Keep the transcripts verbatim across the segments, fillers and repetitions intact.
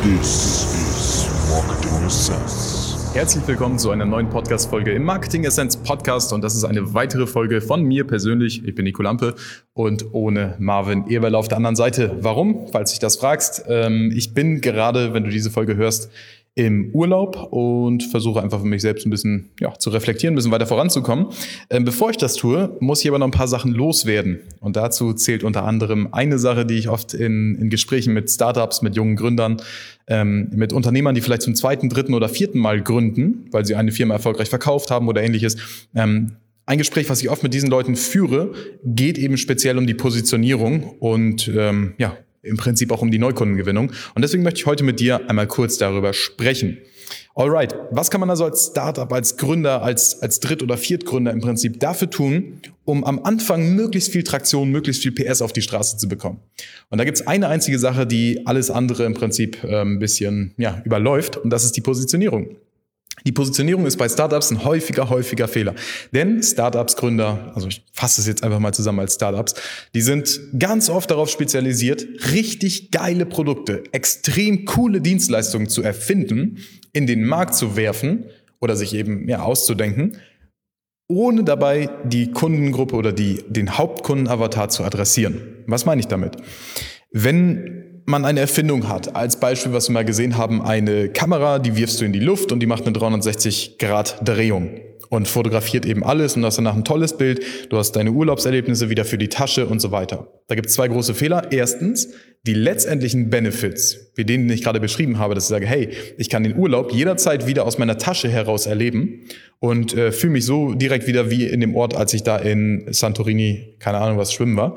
This is Marketing Essence. Herzlich willkommen zu einer neuen Podcast-Folge im Marketing Essence Podcast und das ist eine weitere Folge von mir persönlich. Ich bin Nico Lampe und ohne Marvin Eberl auf der anderen Seite. Warum? Falls du dich das fragst. Ich bin gerade, wenn du diese Folge hörst, im Urlaub und versuche einfach für mich selbst ein bisschen ja, zu reflektieren, ein bisschen weiter voranzukommen. Ähm, bevor ich das tue, muss ich aber noch ein paar Sachen loswerden. Und dazu zählt unter anderem eine Sache, die ich oft in, in Gesprächen mit Startups, mit jungen Gründern, ähm, mit Unternehmern, die vielleicht zum zweiten, dritten oder vierten Mal gründen, weil sie eine Firma erfolgreich verkauft haben oder ähnliches. Ähm, ein Gespräch, was ich oft mit diesen Leuten führe, geht eben speziell um die Positionierung und ähm, ja, im Prinzip auch um die Neukundengewinnung. Und deswegen möchte ich heute mit dir einmal kurz darüber sprechen. Alright, was kann man also als Startup, als Gründer, als, als Dritt- oder Viertgründer im Prinzip dafür tun, um am Anfang möglichst viel Traktion, möglichst viel P S auf die Straße zu bekommen? Und da gibt es eine einzige Sache, die alles andere im Prinzip äh, ein bisschen ja, überläuft, und das ist die Positionierung. Die Positionierung ist bei Startups ein häufiger, häufiger Fehler. Denn Startups, Gründer, also ich fasse es jetzt einfach mal zusammen als Startups, die sind ganz oft darauf spezialisiert, richtig geile Produkte, extrem coole Dienstleistungen zu erfinden, in den Markt zu werfen oder sich eben ja, auszudenken, ohne dabei die Kundengruppe oder die, den Hauptkundenavatar zu adressieren. Was meine ich damit? Wenn man eine Erfindung hat, als Beispiel, was wir mal gesehen haben, eine Kamera, die wirfst du in die Luft und die macht eine dreihundertsechzig Grad Drehung und fotografiert eben alles und du hast danach ein tolles Bild, du hast deine Urlaubserlebnisse wieder für die Tasche und so weiter. Da gibt es zwei große Fehler. Erstens, die letztendlichen Benefits, wie denen ich gerade beschrieben habe, dass ich sage, hey, ich kann den Urlaub jederzeit wieder aus meiner Tasche heraus erleben und äh, fühle mich so direkt wieder wie in dem Ort, als ich da in Santorini, keine Ahnung was, schwimmen war.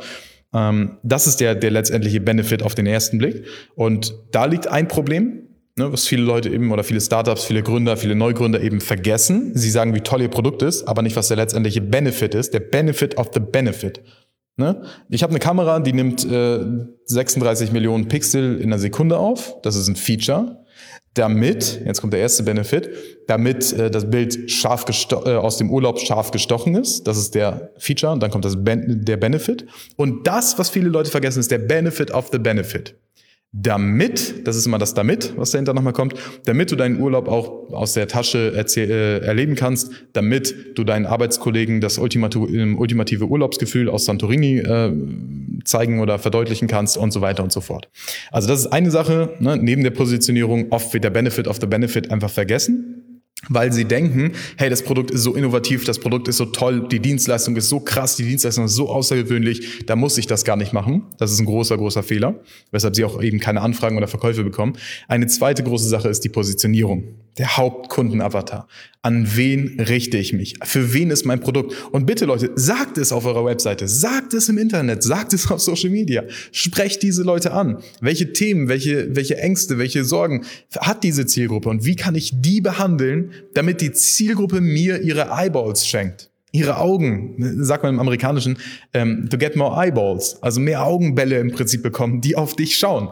Das ist der, der letztendliche Benefit auf den ersten Blick. Und da liegt ein Problem, ne, was viele Leute eben oder viele Startups, viele Gründer, viele Neugründer eben vergessen. Sie sagen, wie toll ihr Produkt ist, aber nicht, was der letztendliche Benefit ist. Der Benefit of the Benefit. Ne? Ich habe eine Kamera, die nimmt äh, sechsunddreißig Millionen Pixel in einer Sekunde auf. Das ist ein Feature. Damit, jetzt kommt der erste Benefit, damit äh, das Bild scharf gesto- äh, aus dem Urlaub scharf gestochen ist. Das ist der Feature. Und dann kommt das ben- der Benefit. Und das, was viele Leute vergessen, ist der Benefit of the Benefit. Damit, das ist immer das damit, was dahinter nochmal kommt, damit du deinen Urlaub auch aus der Tasche erzähl- äh, erleben kannst, damit du deinen Arbeitskollegen das ultimative, ultimative Urlaubsgefühl aus Santorini äh, zeigen oder verdeutlichen kannst und so weiter und so fort. Also das ist eine Sache, ne, neben der Positionierung oft wird der Benefit of the Benefit einfach vergessen, weil sie denken, hey, das Produkt ist so innovativ, das Produkt ist so toll, die Dienstleistung ist so krass, die Dienstleistung ist so außergewöhnlich, da muss ich das gar nicht machen. Das ist ein großer, großer Fehler, weshalb sie auch eben keine Anfragen oder Verkäufe bekommen. Eine zweite große Sache ist die Positionierung, der Hauptkundenavatar. An wen richte ich mich? Für wen ist mein Produkt? Und bitte Leute, sagt es auf eurer Webseite, sagt es im Internet, sagt es auf Social Media, sprecht diese Leute an. Welche Themen, welche, welche Ängste, welche Sorgen hat diese Zielgruppe und wie kann ich die behandeln, damit die Zielgruppe mir ihre Eyeballs schenkt? Ihre Augen, sagt man im Amerikanischen, um, to get more eyeballs, also mehr Augenbälle im Prinzip bekommen, die auf dich schauen.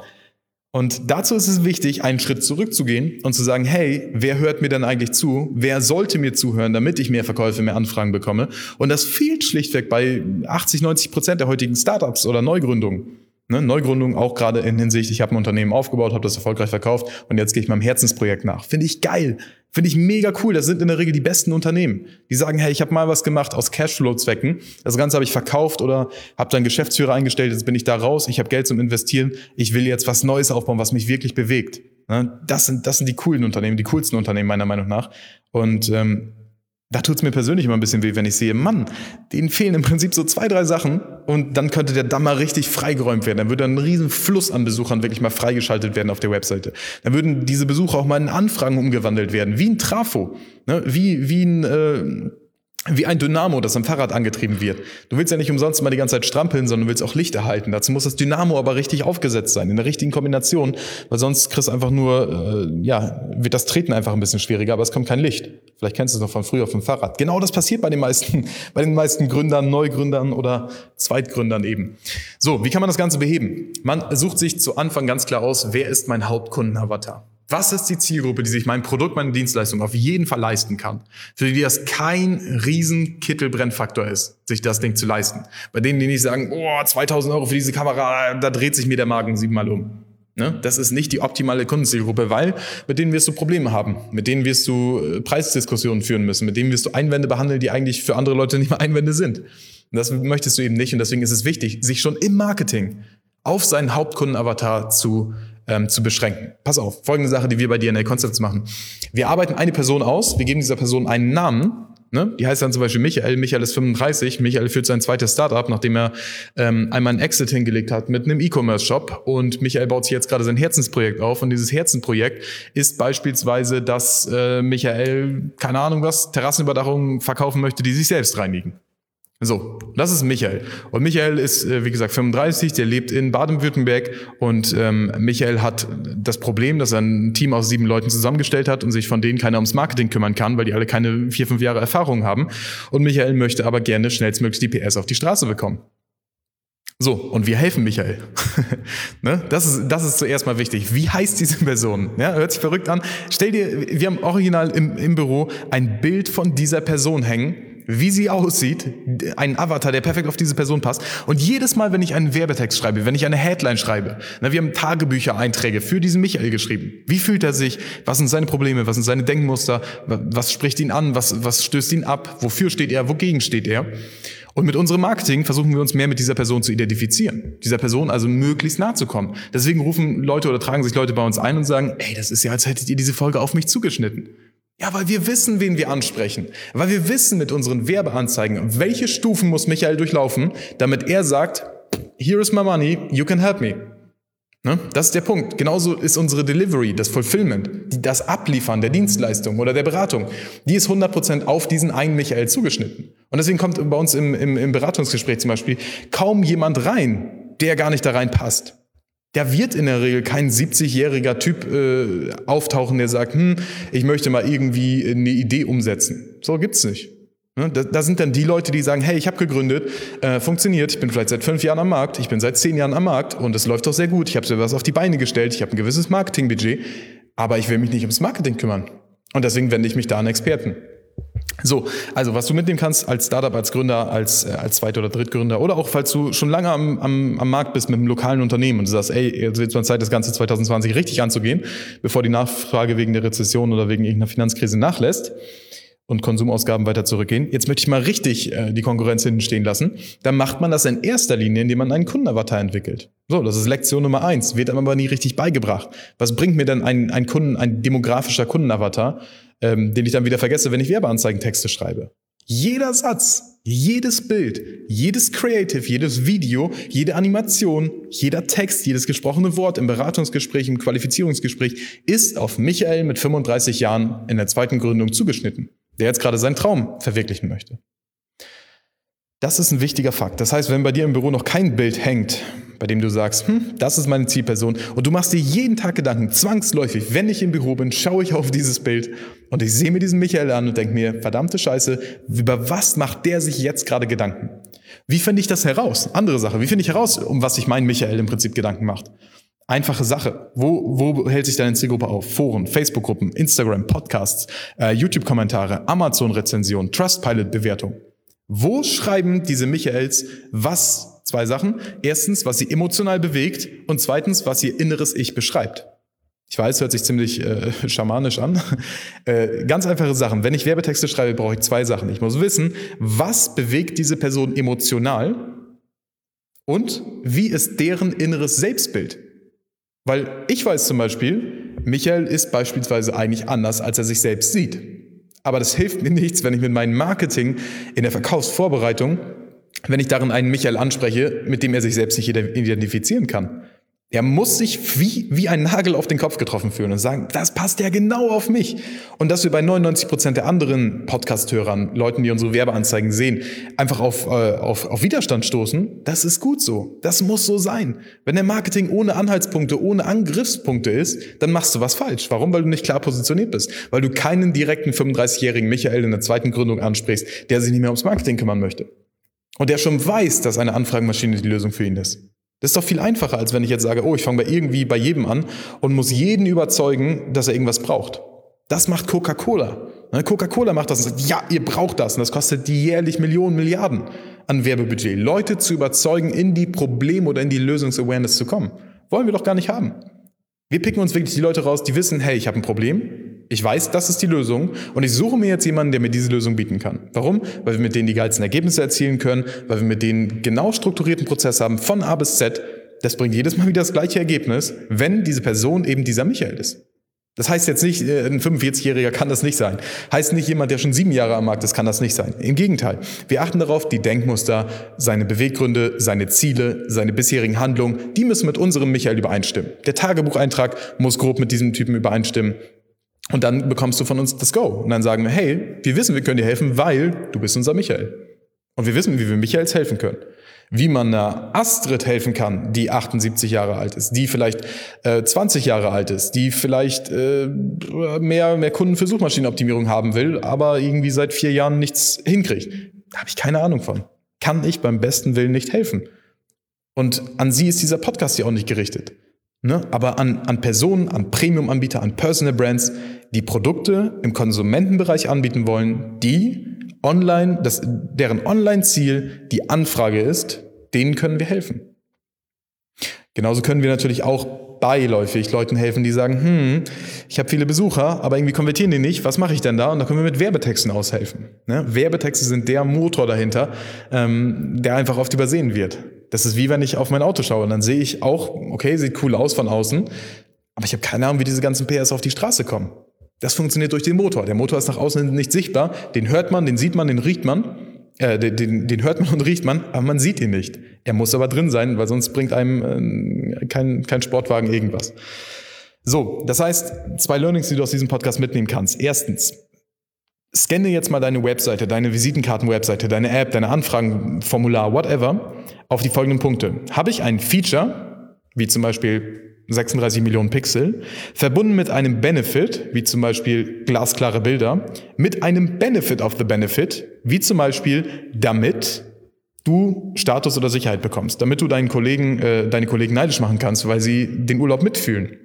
Und dazu ist es wichtig, einen Schritt zurückzugehen und zu sagen, hey, wer hört mir denn eigentlich zu? Wer sollte mir zuhören, damit ich mehr Verkäufe, mehr Anfragen bekomme? Und das fehlt schlichtweg bei achtzig, neunzig Prozent der heutigen Startups oder Neugründungen. Ne, Neugründung auch gerade in Hinsicht, ich habe ein Unternehmen aufgebaut, habe das erfolgreich verkauft und jetzt gehe ich meinem Herzensprojekt nach. Finde ich geil, finde ich mega cool. Das sind in der Regel die besten Unternehmen. Die sagen, hey, ich habe mal was gemacht aus Cashflow-Zwecken. Das Ganze habe ich verkauft oder habe dann Geschäftsführer eingestellt, jetzt bin ich da raus, ich habe Geld zum Investieren, ich will jetzt was Neues aufbauen, was mich wirklich bewegt. Ne, das sind, das sind die coolen Unternehmen, die coolsten Unternehmen meiner Meinung nach. Und ähm, da tut's mir persönlich immer ein bisschen weh, wenn ich sehe, Mann, denen fehlen im Prinzip so zwei, drei Sachen und dann könnte der Damm mal richtig freigeräumt werden. Dann würde ein riesen Fluss an Besuchern wirklich mal freigeschaltet werden auf der Webseite. Dann würden diese Besucher auch mal in Anfragen umgewandelt werden, wie ein Trafo, ne? wie, wie ein... Äh, Wie ein Dynamo, das am Fahrrad angetrieben wird. Du willst ja nicht umsonst mal die ganze Zeit strampeln, sondern du willst auch Licht erhalten. Dazu muss das Dynamo aber richtig aufgesetzt sein, in der richtigen Kombination, weil sonst kriegst du einfach nur, äh, ja, wird das Treten einfach ein bisschen schwieriger, aber es kommt kein Licht. Vielleicht kennst du es noch von früher auf dem Fahrrad. Genau das passiert bei den meisten, bei den meisten Gründern, Neugründern oder Zweitgründern eben. So, wie kann man das Ganze beheben? Man sucht sich zu Anfang ganz klar aus, wer ist mein Hauptkundenavatar? Was ist die Zielgruppe, die sich mein Produkt, meine Dienstleistung auf jeden Fall leisten kann? Für die das kein riesen Kittelbrennfaktor ist, sich das Ding zu leisten. Bei denen, die nicht sagen, oh, zweitausend Euro für diese Kamera, da dreht sich mir der Magen siebenmal um. Ne? Das ist nicht die optimale Kundenzielgruppe, weil mit denen wirst du Probleme haben, mit denen wirst du äh, Preisdiskussionen führen müssen, mit denen wirst du Einwände behandeln, die eigentlich für andere Leute nicht mehr Einwände sind. Und das möchtest du eben nicht und deswegen ist es wichtig, sich schon im Marketing auf seinen Hauptkundenavatar zu, ähm, zu beschränken. Pass auf, folgende Sache, die wir bei D N A Concepts machen. Wir arbeiten eine Person aus, wir geben dieser Person einen Namen. Ne? Die heißt dann zum Beispiel Michael. Michael ist fünfunddreißig. Michael führt sein zweites Startup, nachdem er ähm, einmal einen Exit hingelegt hat mit einem E-Commerce-Shop. Und Michael baut sich jetzt gerade sein Herzensprojekt auf. Und dieses Herzensprojekt ist beispielsweise, dass äh, Michael, keine Ahnung was, Terrassenüberdachungen verkaufen möchte, die sich selbst reinigen. So, das ist Michael. Und Michael ist, wie gesagt, fünfunddreißig, der lebt in Baden-Württemberg und ähm, Michael hat das Problem, dass er ein Team aus sieben Leuten zusammengestellt hat und sich von denen keiner ums Marketing kümmern kann, weil die alle keine vier, fünf Jahre Erfahrung haben. Und Michael möchte aber gerne schnellstmöglich die P S auf die Straße bekommen. So, und wir helfen Michael. Ne? Das ist, das ist zuerst mal wichtig. Wie heißt diese Person? Ja, hört sich verrückt an. Stell dir, wir haben original im, im Büro ein Bild von dieser Person hängen, wie sie aussieht, ein Avatar, der perfekt auf diese Person passt. Und jedes Mal, wenn ich einen Werbetext schreibe, wenn ich eine Headline schreibe, na, wir haben Tagebücher-Einträge für diesen Michael geschrieben. Wie fühlt er sich? Was sind seine Probleme? Was sind seine Denkmuster? Was spricht ihn an? Was, was stößt ihn ab? Wofür steht er? Wogegen steht er? Und mit unserem Marketing versuchen wir uns mehr mit dieser Person zu identifizieren. Dieser Person also möglichst nahe zu kommen. Deswegen rufen Leute oder tragen sich Leute bei uns ein und sagen, ey, das ist ja, als hättet ihr diese Folge auf mich zugeschnitten. Ja, weil wir wissen, wen wir ansprechen. Weil wir wissen mit unseren Werbeanzeigen, welche Stufen muss Michael durchlaufen, damit er sagt, here is my money, you can help me. Ne? Das ist der Punkt. Genauso ist unsere Delivery, das Fulfillment, das Abliefern der Dienstleistung oder der Beratung, die ist hundert Prozent auf diesen einen Michael zugeschnitten. Und deswegen kommt bei uns im, im, im Beratungsgespräch zum Beispiel kaum jemand rein, der gar nicht da reinpasst. Da wird in der Regel kein siebzigjähriger Typ äh, auftauchen, der sagt, hm, ich möchte mal irgendwie eine Idee umsetzen. So gibt's nicht. Ne? Da, da sind dann die Leute, die sagen, hey, ich habe gegründet, äh, funktioniert, ich bin vielleicht seit fünf Jahren am Markt, ich bin seit zehn Jahren am Markt und es läuft doch sehr gut, ich habe so was auf die Beine gestellt, ich habe ein gewisses Marketingbudget, aber ich will mich nicht ums Marketing kümmern. Und deswegen wende ich mich da an Experten. So, also was du mitnehmen kannst als Startup, als Gründer, als, äh, als Zweit- oder Drittgründer oder auch falls du schon lange am, am, am Markt bist mit einem lokalen Unternehmen und du sagst, ey, jetzt wird es mal Zeit, das Ganze zwanzig zwanzig richtig anzugehen, bevor die Nachfrage wegen der Rezession oder wegen irgendeiner Finanzkrise nachlässt und Konsumausgaben weiter zurückgehen. Jetzt möchte ich mal richtig äh, die Konkurrenz hinten stehen lassen. Dann macht man das in erster Linie, indem man einen Kundenavatar entwickelt. So, das ist Lektion Nummer eins, wird einem aber nie richtig beigebracht. Was bringt mir denn ein, ein Kunden, ein demografischer Kundenavatar, ähm, den ich dann wieder vergesse, wenn ich Werbeanzeigentexte schreibe? Jeder Satz, jedes Bild, jedes Creative, jedes Video, jede Animation, jeder Text, jedes gesprochene Wort im Beratungsgespräch, im Qualifizierungsgespräch ist auf Michael mit fünfunddreißig Jahren in der zweiten Gründung zugeschnitten, der jetzt gerade seinen Traum verwirklichen möchte. Das ist ein wichtiger Fakt. Das heißt, wenn bei dir im Büro noch kein Bild hängt, bei dem du sagst, hm, das ist meine Zielperson und du machst dir jeden Tag Gedanken, zwangsläufig, wenn ich im Büro bin, schaue ich auf dieses Bild und ich sehe mir diesen Michael an und denke mir, verdammte Scheiße, über was macht der sich jetzt gerade Gedanken? Wie finde ich das heraus? Andere Sache, wie finde ich heraus, um was sich mein Michael im Prinzip Gedanken macht? Einfache Sache. Wo, wo hält sich deine Zielgruppe auf? Foren, Facebook-Gruppen, Instagram, Podcasts, äh, YouTube-Kommentare, Amazon-Rezensionen, Trustpilot-Bewertung. Wo schreiben diese Michaels was? Zwei Sachen. Erstens, was sie emotional bewegt und zweitens, was ihr inneres Ich beschreibt. Ich weiß, hört sich ziemlich äh, schamanisch an. äh, ganz einfache Sachen. Wenn ich Werbetexte schreibe, brauche ich zwei Sachen. Ich muss wissen, was bewegt diese Person emotional und wie ist deren inneres Selbstbild. Weil ich weiß zum Beispiel, Michael ist beispielsweise eigentlich anders, als er sich selbst sieht. Aber das hilft mir nichts, wenn ich mit meinem Marketing in der Verkaufsvorbereitung, wenn ich darin einen Michael anspreche, mit dem er sich selbst nicht identifizieren kann. Er muss sich wie, wie ein Nagel auf den Kopf getroffen fühlen und sagen, das passt ja genau auf mich. Und dass wir bei neunundneunzig Prozent der anderen Podcast-Hörern, Leuten, die unsere Werbeanzeigen sehen, einfach auf, äh, auf, auf Widerstand stoßen, das ist gut so. Das muss so sein. Wenn der Marketing ohne Anhaltspunkte, ohne Angriffspunkte ist, dann machst du was falsch. Warum? Weil du nicht klar positioniert bist. Weil du keinen direkten fünfunddreißigjährigen Michael in der zweiten Gründung ansprichst, der sich nicht mehr ums Marketing kümmern möchte. Und der schon weiß, dass eine Anfragenmaschine die Lösung für ihn ist. Das ist doch viel einfacher, als wenn ich jetzt sage, oh, ich fange bei irgendwie bei jedem an und muss jeden überzeugen, dass er irgendwas braucht. Das macht Coca-Cola. Coca-Cola macht das und sagt, ja, ihr braucht das. Und das kostet die jährlich Millionen, Milliarden an Werbebudget. Leute zu überzeugen, in die Problem- oder in die Lösungs-Awareness zu kommen. Wollen wir doch gar nicht haben. Wir picken uns wirklich die Leute raus, die wissen, hey, ich habe ein Problem, ich weiß, das ist die Lösung und ich suche mir jetzt jemanden, der mir diese Lösung bieten kann. Warum? Weil wir mit denen die geilsten Ergebnisse erzielen können, weil wir mit denen genau strukturierten Prozess haben, von A bis Z. Das bringt jedes Mal wieder das gleiche Ergebnis, wenn diese Person eben dieser Michael ist. Das heißt jetzt nicht, ein fünfundvierzigjähriger kann das nicht sein. Heißt nicht, jemand, der schon sieben Jahre am Markt ist, kann das nicht sein. Im Gegenteil. Wir achten darauf, die Denkmuster, seine Beweggründe, seine Ziele, seine bisherigen Handlungen, die müssen mit unserem Michael übereinstimmen. Der Tagebucheintrag muss grob mit diesem Typen übereinstimmen. Und dann bekommst du von uns das Go. Und dann sagen wir, hey, wir wissen, wir können dir helfen, weil du bist unser Michael. Und wir wissen, wie wir Michaels helfen können. Wie man einer Astrid helfen kann, die achtundsiebzig Jahre alt ist, die vielleicht äh, zwanzig Jahre alt ist, die vielleicht äh, mehr, mehr Kunden für Suchmaschinenoptimierung haben will, aber irgendwie seit vier Jahren nichts hinkriegt. Da habe ich keine Ahnung von. Kann ich beim besten Willen nicht helfen. Und an sie ist dieser Podcast ja auch nicht gerichtet. Ne? Aber an, an Personen, an Premium-Anbieter, an Personal Brands, die Produkte im Konsumentenbereich anbieten wollen, die online, das, deren Online-Ziel die Anfrage ist, denen können wir helfen. Genauso können wir natürlich auch beiläufig Leuten helfen, die sagen, hm, ich habe viele Besucher, aber irgendwie konvertieren die nicht, was mache ich denn da? Und da können wir mit Werbetexten aushelfen. Ne? Werbetexte sind der Motor dahinter, ähm, der einfach oft übersehen wird. Das ist wie wenn ich auf mein Auto schaue und dann sehe ich auch, okay, sieht cool aus von außen, aber ich habe keine Ahnung, wie diese ganzen P S auf die Straße kommen. Das funktioniert durch den Motor. Der Motor ist nach außen nicht sichtbar. Den hört man, den sieht man, den riecht man. Äh, den, den hört man und riecht man, aber man sieht ihn nicht. Er muss aber drin sein, weil sonst bringt einem äh, kein, kein Sportwagen irgendwas. So, das heißt, zwei Learnings, die du aus diesem Podcast mitnehmen kannst. Erstens, scanne jetzt mal deine Webseite, deine Visitenkarten-Webseite, deine App, deine Anfragenformular, whatever, auf die folgenden Punkte. Habe ich ein Feature, wie zum Beispiel sechsunddreißig Millionen Pixel, verbunden mit einem Benefit, wie zum Beispiel glasklare Bilder, mit einem Benefit of the Benefit, wie zum Beispiel damit du Status oder Sicherheit bekommst, damit du deinen Kollegen, äh, deine Kollegen neidisch machen kannst, weil sie den Urlaub mitfühlen.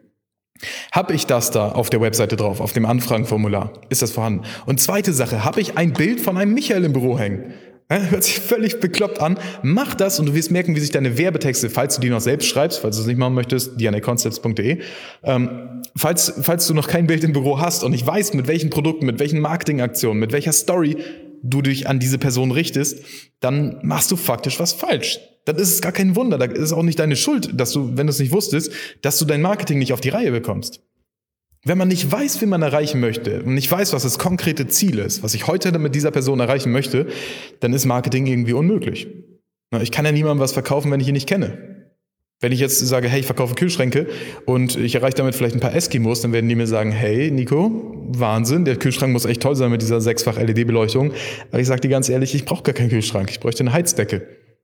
Habe ich das da auf der Webseite drauf, auf dem Anfragenformular? Ist das vorhanden? Und zweite Sache, habe ich ein Bild von einem Michael im Büro hängen? Hört sich völlig bekloppt an. Mach das und du wirst merken, wie sich deine Werbetexte, falls du die noch selbst schreibst, falls du es nicht machen möchtest, diane concepts punkt de, ähm, falls, falls du noch kein Bild im Büro hast und nicht weißt, mit welchen Produkten, mit welchen Marketingaktionen, mit welcher Story du dich an diese Person richtest, dann machst du faktisch was falsch. Dann ist es gar kein Wunder, da ist auch nicht deine Schuld, dass du, wenn du es nicht wusstest, dass du dein Marketing nicht auf die Reihe bekommst. Wenn man nicht weiß, wie man erreichen möchte und nicht weiß, was das konkrete Ziel ist, was ich heute mit dieser Person erreichen möchte, dann ist Marketing irgendwie unmöglich. Ich kann ja niemandem was verkaufen, wenn ich ihn nicht kenne. Wenn ich jetzt sage, hey, ich verkaufe Kühlschränke und ich erreiche damit vielleicht ein paar Eskimos, dann werden die mir sagen, hey, Nico, Wahnsinn, der Kühlschrank muss echt toll sein mit dieser sechsfach L E D-Beleuchtung. Aber ich sage dir ganz ehrlich, ich brauche gar keinen Kühlschrank, ich bräuchte eine Heizdecke.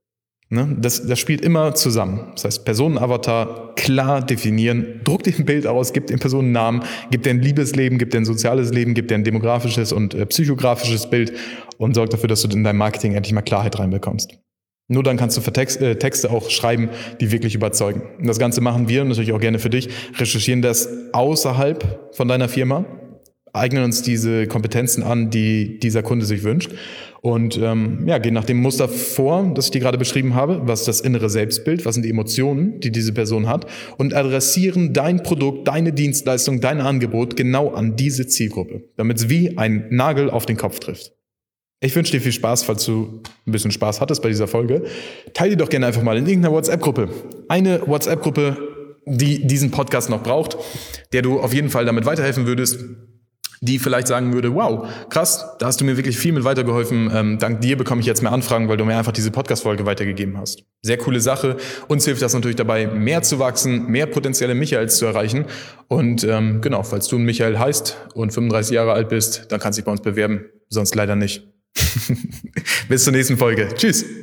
Ne? Das, das spielt immer zusammen. Das heißt, Personenavatar klar definieren, druck dir ein Bild aus, gib den Personen einen Namen, gib dir ein Liebesleben, gib dir ein soziales Leben, gib dir ein demografisches und äh, psychografisches Bild und sorg dafür, dass du in deinem Marketing endlich mal Klarheit reinbekommst. Nur dann kannst du für Text, äh, Texte auch schreiben, die wirklich überzeugen. Und das Ganze machen wir natürlich auch gerne für dich, recherchieren das außerhalb von deiner Firma, eignen uns diese Kompetenzen an, die dieser Kunde sich wünscht und ähm, ja, gehen nach dem Muster vor, das ich dir gerade beschrieben habe, was ist das innere Selbstbild, was sind die Emotionen, die diese Person hat und adressieren dein Produkt, deine Dienstleistung, dein Angebot genau an diese Zielgruppe, damit es wie ein Nagel auf den Kopf trifft. Ich wünsche dir viel Spaß, falls du ein bisschen Spaß hattest bei dieser Folge. Teile die doch gerne einfach mal in irgendeiner WhatsApp-Gruppe. Eine WhatsApp-Gruppe, die diesen Podcast noch braucht, der du auf jeden Fall damit weiterhelfen würdest, die vielleicht sagen würde, wow, krass, da hast du mir wirklich viel mit weitergeholfen. Ähm, dank dir bekomme ich jetzt mehr Anfragen, weil du mir einfach diese Podcast-Folge weitergegeben hast. Sehr coole Sache. Uns hilft das natürlich dabei, mehr zu wachsen, mehr potenzielle Michaels zu erreichen. Und ähm, genau, falls du ein Michael heißt und fünfunddreißig Jahre alt bist, dann kannst du dich bei uns bewerben. Sonst leider nicht. Bis zur nächsten Folge. Tschüss.